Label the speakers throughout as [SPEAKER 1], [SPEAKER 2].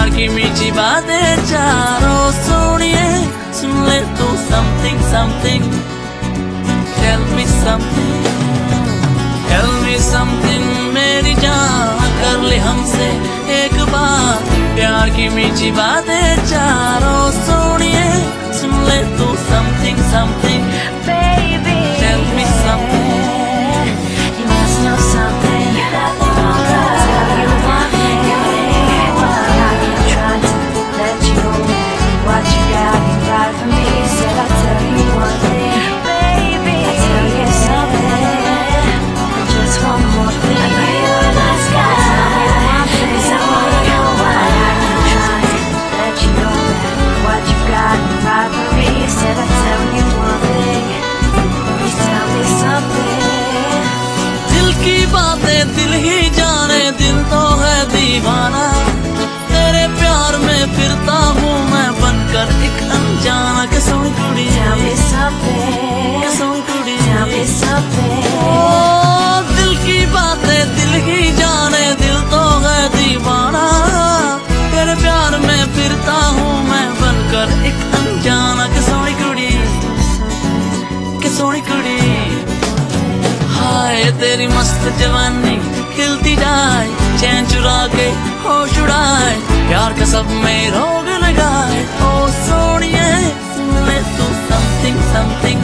[SPEAKER 1] प्यार की मीठी बातें चारों सोनिए सुन ले तू something something tell me something मेरी जान कर ले हमसे एक बार प्यार की मीठी बातें चारों सोनिए सुन ले तू something something
[SPEAKER 2] Baby,
[SPEAKER 1] tell me something
[SPEAKER 2] you must know something. Tell you one thing. I can try to let you know what you got ain't right for me. Said I'll tell you one thing. Baby, I'll tell you something. Just one more thing. I know you're a nice guy. Tell me one thing. 'Cause I wanna know why I can try to let you know what you got ain't right for me. Said I'll tell you one thing. Please tell me something.
[SPEAKER 1] दिल की बातें दिल ही जाने दिल तो है दीवाना तेरे प्यार में फिरता हूँ मैं बनकर एक अनजाना के सोनी कुड़ी
[SPEAKER 2] Tell me something.
[SPEAKER 1] के सोनी कुड़ी
[SPEAKER 2] Tell me something.
[SPEAKER 1] ओ दिल की बातें दिल ही जाने दिल तो है दीवाना तेरे प्यार में फिरता हूँ मैं बनकर एक अनजाना के सोनी कुड़ी के सोनी कुड़ी हाय तेरी मस्त जवानी खिलती जाए चैन चुरा के होश उड़ाए प्यार का सब में रोग लगाए ओ सोनिए सुन ले तू something something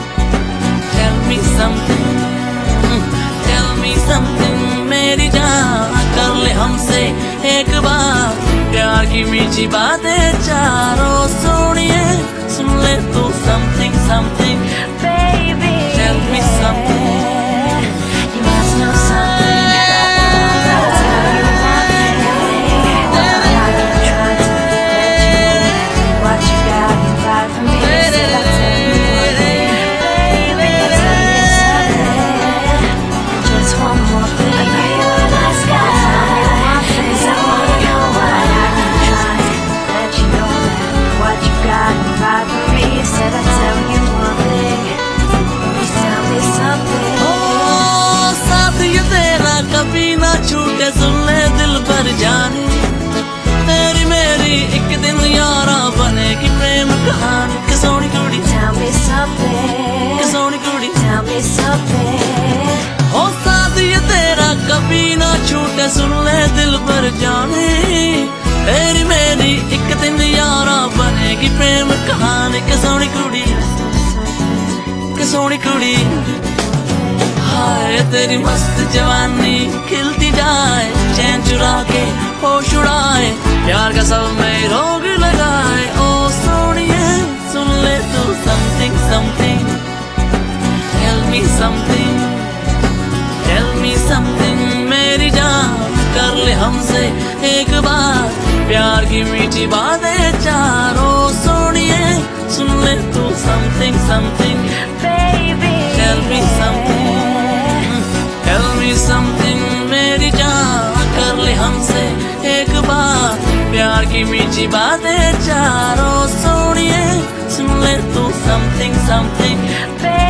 [SPEAKER 1] tell me something मेरी जान कर ले हमसे एक बार प्यार की मीठी बातें चारों सोनिए सुन ले तू something something
[SPEAKER 2] Baby,
[SPEAKER 1] tell me something
[SPEAKER 2] you must know something. I'll tell you one thing. I can try to let you know what you got ain't right for me. Said I'll tell you one thing. Baby, I'll tell you something. Just one more thing. I know you're a nice guy. Tell me one thing. 'Cause I wanna know why I can try to let you know what you got ain't right for me. Said I'll tell you one thing. Please tell me something.
[SPEAKER 1] ओ साथ ये तेरा कभी ना छूटे सुन ले दिल पर जाने तेरी मेरी एक दिन यारा बनेगी प्रेम कहानी के सोनी कुड़ी
[SPEAKER 2] Tell me something.
[SPEAKER 1] के सोनी कुड़ी
[SPEAKER 2] Tell me something.
[SPEAKER 1] ओ साथ ये तेरा कभी ना छूटे सुन ले दिल पर जाने तेरी मेरी एक दिन यारा बनेगी प्रेम कहानी के सोनी कुड़ी के सोनी कुड़ी हाय तेरी मस्त जवानी खिलती जाए चैन चुरा के होश उड़ाए प्यार का सब में रोग लगाए ओ सोनिए सुन ले तू something something tell me something मेरी जान कर ले हमसे एक बार प्यार की मीठी बातें चारों सोनिए सुन ले तू something something
[SPEAKER 2] Baby,
[SPEAKER 1] tell me something मेरी जान कर ले हमसे एक बार प्यार की मीठी बातें चारों सोनिए सुन ले तू something
[SPEAKER 2] baby.